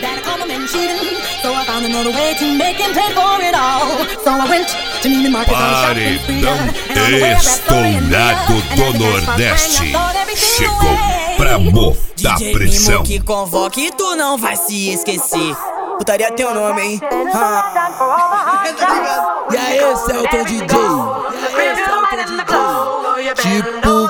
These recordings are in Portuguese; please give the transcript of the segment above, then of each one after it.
that I caught him and cheating. So I found another way to make him pay for it all. So I went to Neiman Marcus on a shopping spree. Estourado do Nordeste chegou pra mofar DJ pressão. Mimo que convoque, tu não vai se esquecer. Putaria teu nome, hein? E aí, Celton DJ? Tipo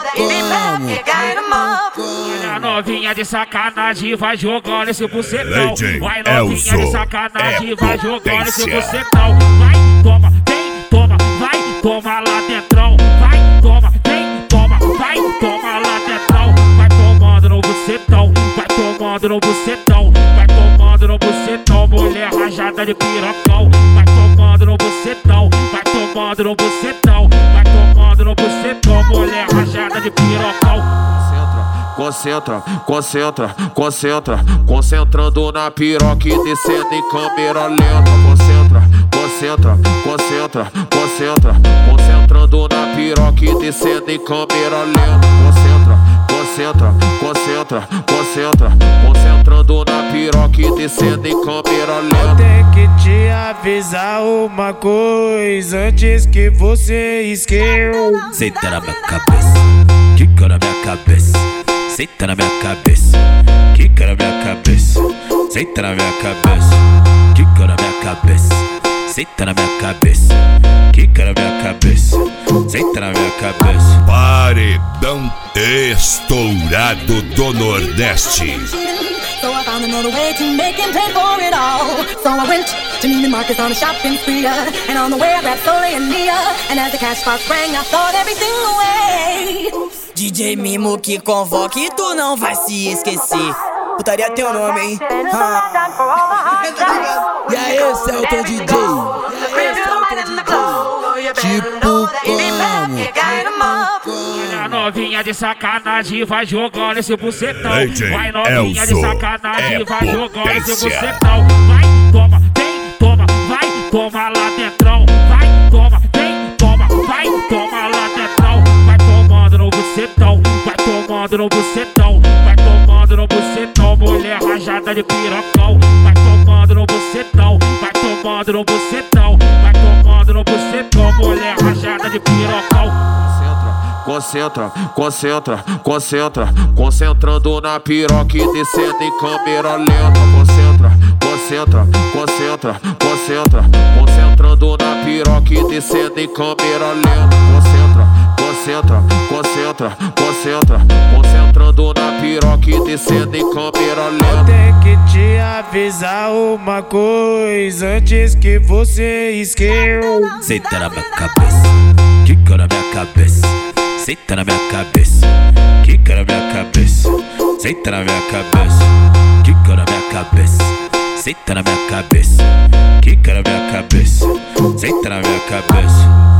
A novinha de sacanagem vai jogando esse bucetão. Vai novinha de sacanagem vai jogando esse bucetão. Vai, toma, vem, toma, vai, toma lá dentrão. Vai, toma, vem, toma, vai, toma lá dentrão. Vai tomando no bucetão, vai tomando no bucetão. Vai tomando no bucetão, mulher rajada de pirocão. Vai tomando no bucetão, vai tomando no bucetão. Vai tomando no bucetão, mulher rajada de pirocão. Concentra, concentra, concentra, concentrando na piroca e descendo em câmera lenta. Concentra, concentra, concentra, concentra, concentrando na piroca e descendo em câmera lenta. Concentra, concentra, concentra, concentra, concentrando na piroca e descendo em câmera lenta. Eu tenho que te avisar uma coisa antes que você esqueça. Senta na minha cabeça, quica na minha cabeça. Senta na minha cabeça, quica na minha cabeça. Senta na minha cabeça, quica na minha cabeça. Senta na minha cabeça, quica na minha cabeça. Senta na minha cabeça. Paredão estourado do Nordeste. So I found another way to make him pay for it all. So I went to Neiman Marcus on a shopping spree. And on the way I grabbed Sully and Nia. And as the cash box rang, I thought everything away. DJ Mimo que convoque, tu não vai se esquecer. Putaria teu nome, hein? E aí, Celton DJ? Tipo A novinha de sacanagem vai jogando esse bucetão. Vai novinha de sacanagem vai jogando esse bucetão. Vai, toma, vem, toma, vai, toma lá dentrão. Vai, toma, vem, toma, vai, toma lá dentrão. Vai tomando no bucetão, vai tomando no bucetão. Vai tomando no bucetão, mulher rajada de pirocão. Vai tomando no bucetão, vai tomando no bucetão. Vai tomando no bucetão, mulher rajada de pirocão. Concentra, concentra, concentra, concentrando na piroca e descendo em câmera lenta. Concentra, concentra, concentra, concentra, concentrando na piroca e descendo em câmera lenta. Concentra, concentra, concentra, concentra, concentrando na piroca e descendo em câmera lenta. Eu tenho que te avisar uma coisa antes que você esqueça. Senta na minha cabeça, quica na minha cabeça. Senta na minha cabeça, quica na minha cabeça. Senta na minha cabeça, quica na minha cabeça. Senta na minha cabeça, quica na minha cabeça. Senta na minha cabeça.